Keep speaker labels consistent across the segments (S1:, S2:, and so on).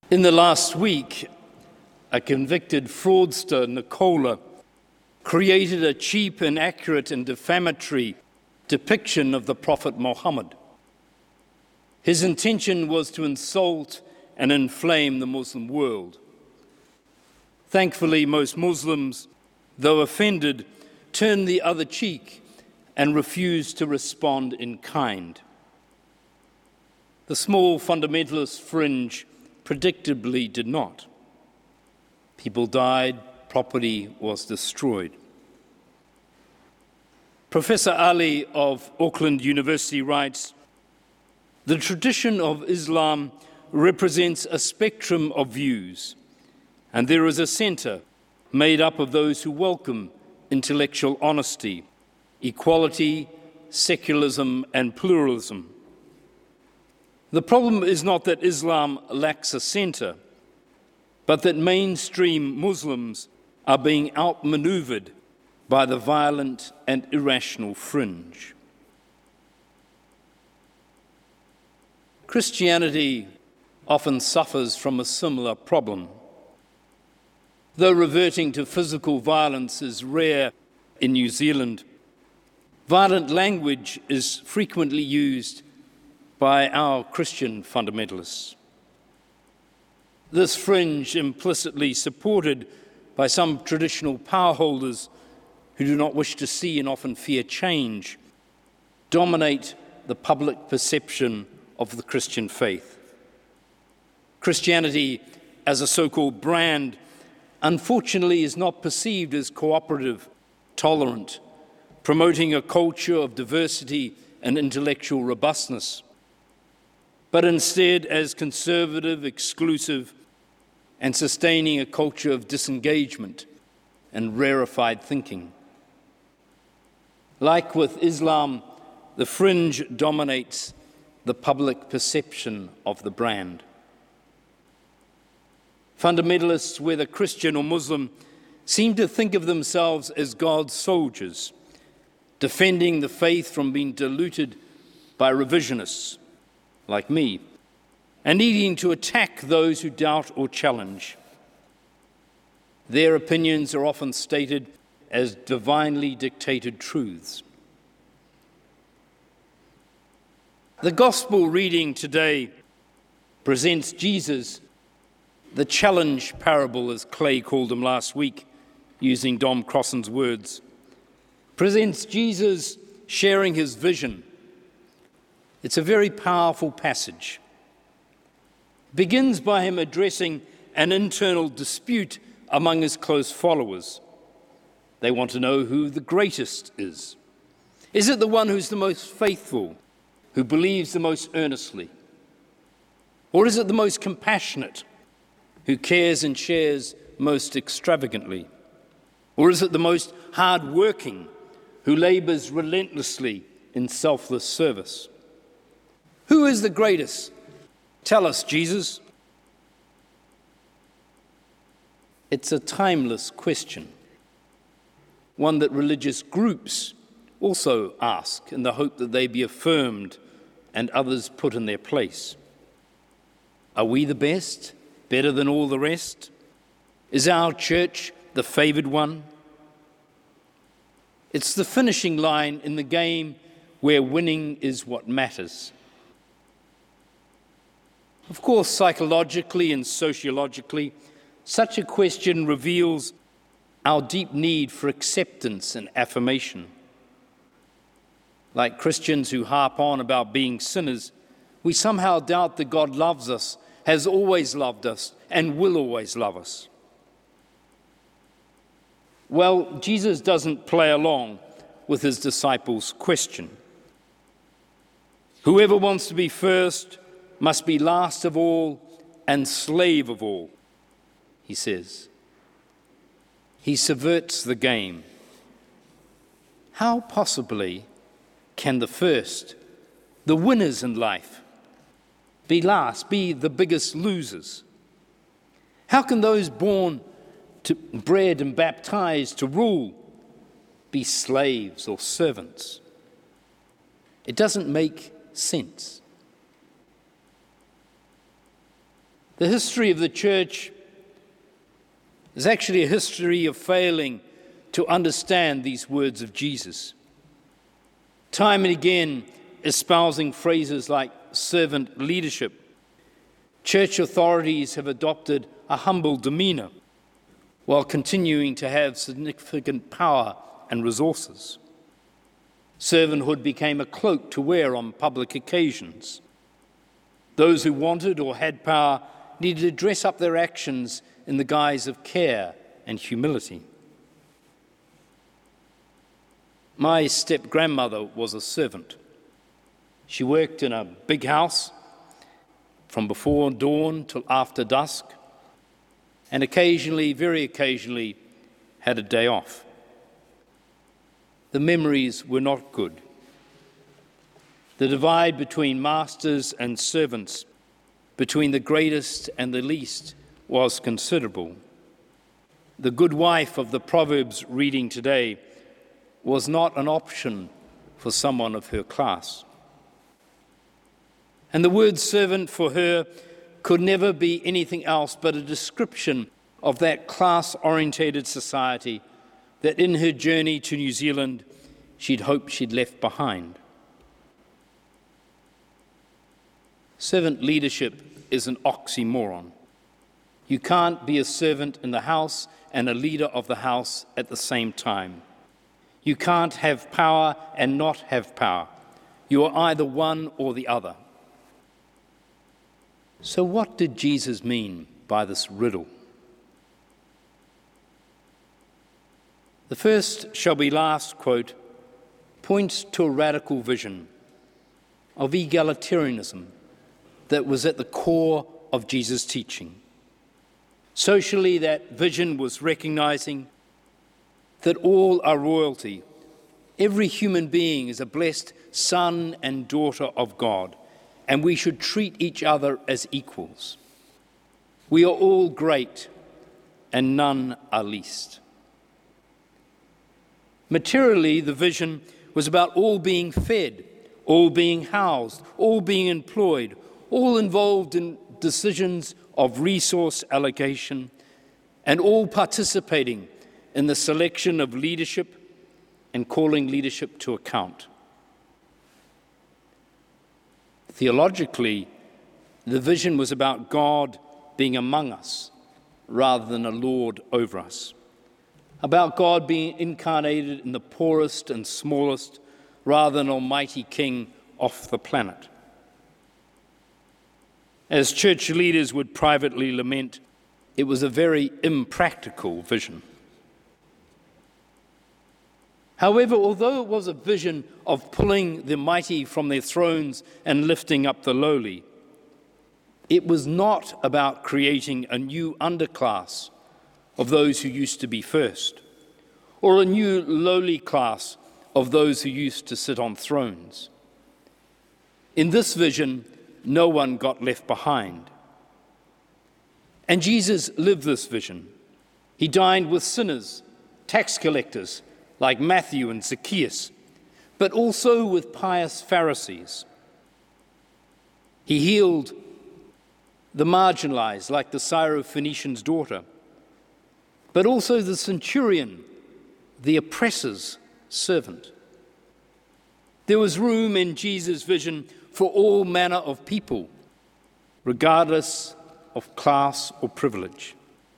S1: In the last week, a convicted fraudster, Nicola, created a cheap, inaccurate, and defamatory depiction of the Prophet Muhammad. His intention was to insult and inflame the Muslim world. Thankfully, most Muslims, though offended, turned the other cheek and refused to respond in kind. The small fundamentalist fringe predictably did not. People died, property was destroyed. Professor Ali of Auckland University writes, "The tradition of Islam represents a spectrum of views, and there is a centre made up of those who welcome intellectual honesty, equality, secularism, and pluralism. The problem is not that Islam lacks a centre, but that mainstream Muslims are being outmaneuvered by the violent and irrational fringe." Christianity often suffers from a similar problem. Though reverting to physical violence is rare in New Zealand, violent language is frequently used by our Christian fundamentalists. This fringe, implicitly supported by some traditional power holders who do not wish to see and often fear change, dominate the public perception of the Christian faith. Christianity, as a so-called brand, unfortunately is not perceived as cooperative, tolerant, promoting a culture of diversity and intellectual robustness, but instead as conservative, exclusive, and sustaining a culture of disengagement and rarefied thinking. Like with Islam, the fringe dominates the public perception of the brand. Fundamentalists, whether Christian or Muslim, seem to think of themselves as God's soldiers, defending the faith from being diluted by revisionists like me, and needing to attack those who doubt or challenge. Their opinions are often stated as divinely dictated truths. The gospel reading today presents Jesus, the challenge parable, as Clay called him last week, using Dom Crossan's words, presents Jesus sharing his vision. It's a very powerful passage. It begins by him addressing an internal dispute among his close followers. They want to know who the greatest is. Is it the one who's the most faithful, who believes the most earnestly? Or is it the most compassionate, who cares and shares most extravagantly? Or is it the most hard-working, who labors relentlessly in selfless service? Who is the greatest? Tell us, Jesus. It's a timeless question, one that religious groups also ask in the hope that they be affirmed and others put in their place. Are we the best, better than all the rest? Is our church the favored one? It's the finishing line in the game where winning is what matters. Of course, psychologically and sociologically, such a question reveals our deep need for acceptance and affirmation. Like Christians who harp on about being sinners, we somehow doubt that God loves us, has always loved us, and will always love us. Well, Jesus doesn't play along with his disciples' question. Whoever wants to be first must be last of all and slave of all, he says. He subverts the game. How possibly can the first, the winners in life, be last, be the biggest losers? How can those born to bred and baptized to rule be slaves or servants? It doesn't make sense. The history of the church is actually a history of failing to understand these words of Jesus. Time and again, espousing phrases like servant leadership, church authorities have adopted a humble demeanor while continuing to have significant power and resources. Servanthood became a cloak to wear on public occasions. Those who wanted or had power needed to dress up their actions in the guise of care and humility. My step-grandmother was a servant. She worked in a big house from before dawn till after dusk, and occasionally, very occasionally, had a day off. The memories were not good. The divide between masters and servants, between the greatest and the least, was considerable. The good wife of the Proverbs reading today was not an option for someone of her class. And the word servant for her could never be anything else but a description of that class-orientated society that in her journey to New Zealand she'd hoped she'd left behind. Servant leadership is an oxymoron. You can't be a servant in the house and a leader of the house at the same time. You can't have power and not have power. You are either one or the other. So what did Jesus mean by this riddle? The first shall be last quote points to a radical vision of egalitarianism that was at the core of Jesus' teaching. Socially, that vision was recognizing that all are royalty. Every human being is a blessed son and daughter of God, and we should treat each other as equals. We are all great, and none are least. Materially, the vision was about all being fed, all being housed, all being employed, all involved in decisions of resource allocation, and all participating in the selection of leadership and calling leadership to account. Theologically, the vision was about God being among us rather than a lord over us, about God being incarnated in the poorest and smallest rather than almighty king off the planet. As church leaders would privately lament, it was a very impractical vision. However, although it was a vision of pulling the mighty from their thrones and lifting up the lowly, it was not about creating a new underclass of those who used to be first, or a new lowly class of those who used to sit on thrones. In this vision, no one got left behind. And Jesus lived this vision. He dined with sinners, tax collectors, like Matthew and Zacchaeus, but also with pious Pharisees. He healed the marginalized, like the Syrophoenician's daughter, but also the centurion, the oppressor's servant. There was room in Jesus' vision for all manner of people, regardless of class or privilege.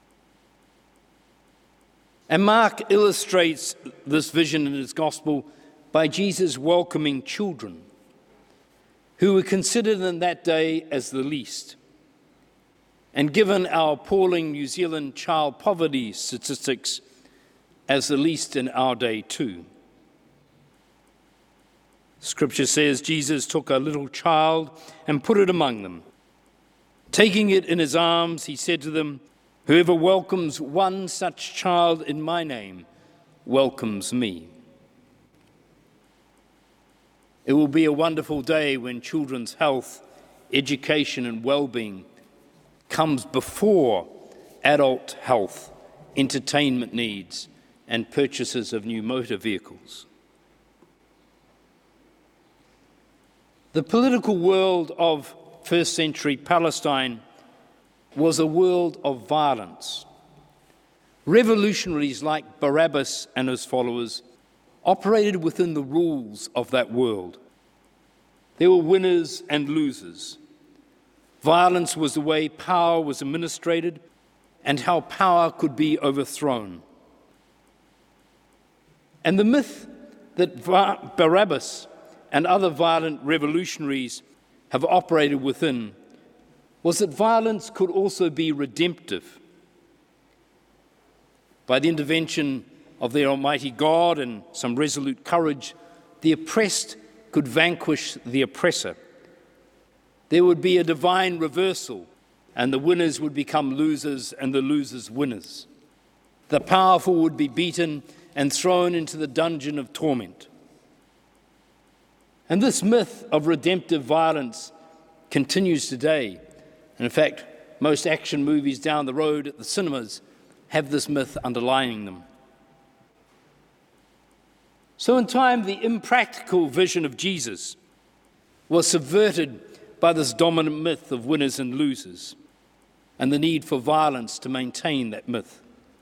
S1: And Mark illustrates this vision in his gospel by Jesus welcoming children, who were considered in that day as the least. And given our appalling New Zealand child poverty statistics, as the least in our day too. Scripture says Jesus took a little child and put it among them. Taking it in his arms, he said to them, "Whoever welcomes one such child in my name welcomes me." It will be a wonderful day when children's health, education, and well-being comes before adult health, entertainment needs, and purchases of new motor vehicles. The political world of first century Palestine was a world of violence. Revolutionaries like Barabbas and his followers operated within the rules of that world. There were winners and losers. Violence was the way power was administrated and how power could be overthrown. And the myth that Barabbas and other violent revolutionaries have operated within was that violence could also be redemptive. By the intervention of their Almighty God and some resolute courage, the oppressed could vanquish the oppressor. There would be a divine reversal, and the winners would become losers and the losers winners. The powerful would be beaten and thrown into the dungeon of torment. And this myth of redemptive violence continues today. And in fact, most action movies down the road at the cinemas have this myth underlying them. So in time, the impractical vision of Jesus was subverted by this dominant myth of winners and losers and the need for violence to maintain that myth.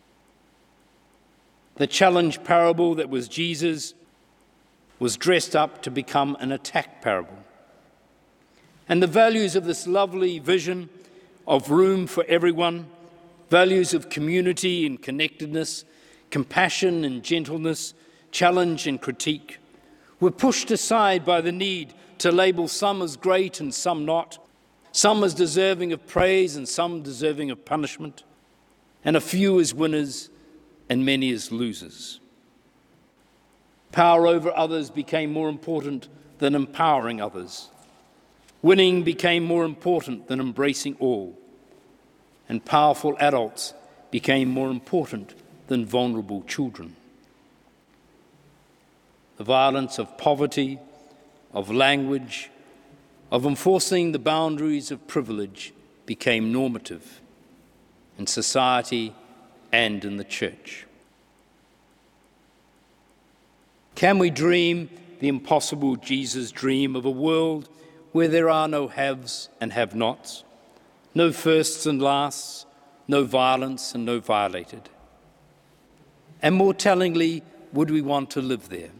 S1: The challenge parable that was Jesus was dressed up to become an attack parable. And the values of this lovely vision of room for everyone, values of community and connectedness, compassion and gentleness, challenge and critique, were pushed aside by the need to label some as great and some not, some as deserving of praise and some deserving of punishment, and a few as winners and many as losers. Power over others became more important than empowering others. Winning became more important than embracing all. And powerful adults became more important than vulnerable children. The violence of poverty, of language, of enforcing the boundaries of privilege became normative in society and in the church. Can we dream the impossible Jesus dream of a world where there are no haves and have-nots, no firsts and lasts, no violence and no violated? And more tellingly, would we want to live there?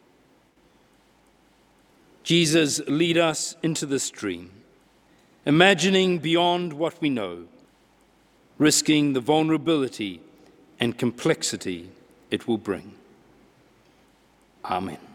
S1: Jesus, lead us into this dream, imagining beyond what we know, risking the vulnerability and complexity it will bring. Amen.